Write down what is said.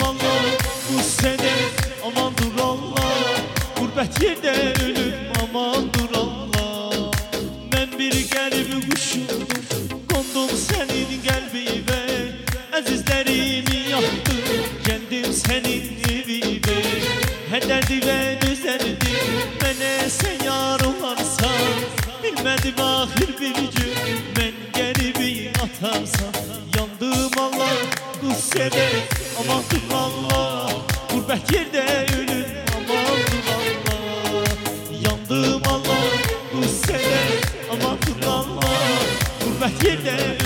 Allah bu sene aman dur Allah. Gurbet yerde ölüm aman dur Allah. Ben bir garip kuşum kondum senin kalbine. Azizlerimi yaktım kendim senin evine. Her derdi ben üzerdim bana sen yar olarsan. Bilmedim ahir bir gün ben garibi atarsan. Yandım Allah gussede aman dur Allah. Gurbet yerde ölüm aman dur Allah. Yandım Allah gussede aman dur Allah. Gurbet yerde ölüm